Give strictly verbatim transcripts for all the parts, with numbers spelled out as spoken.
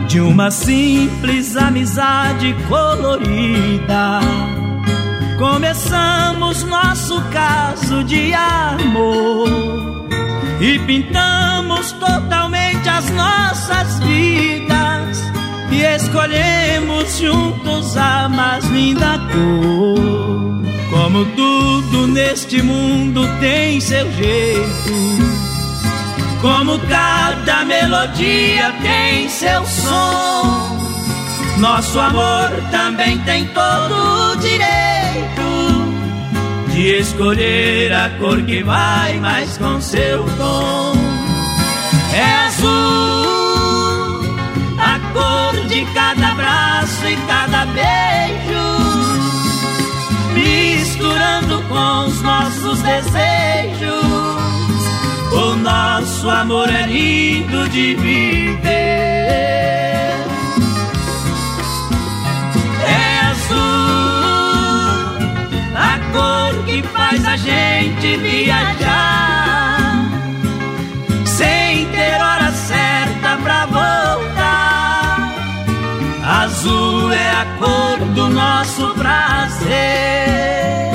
de uma simples amizade colorida. Começamos nosso caso de amor e pintamos totalmente as nossas vidas e escolhemos juntos a mais linda cor. Como tudo neste mundo tem seu jeito, como cada melodia tem seu som, nosso amor também tem todo o direito de escolher a cor que vai mais com seu tom. É azul a cor de cada abraço e cada beijo, misturando com os nossos desejos. O nosso amor é lindo de viver. É azul a cor que faz a gente viajar sem ter hora certa pra voltar. Azul é a cor do nosso prazer.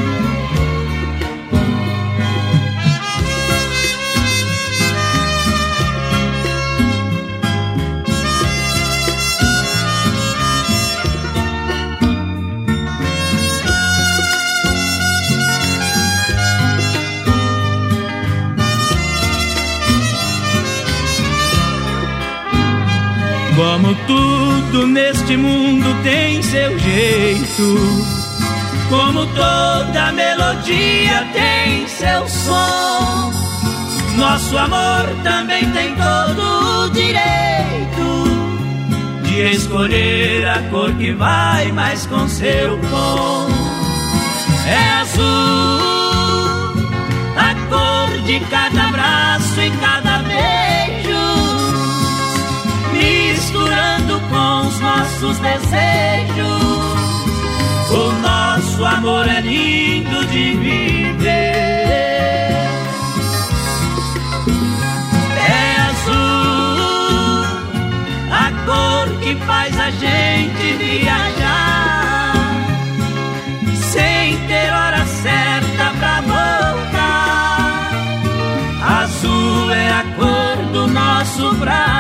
Como tudo neste mundo tem seu jeito, como toda melodia tem seu som, nosso amor também tem todo o direito de escolher a cor que vai mais com seu tom. É azul a cor de cada abraço e cada beijo, misturando com os nossos desejos. O nosso amor é lindo de viver. É azul a cor que faz a gente viajar sem ter hora certa pra voltar. Azul é a cor do nosso prazer.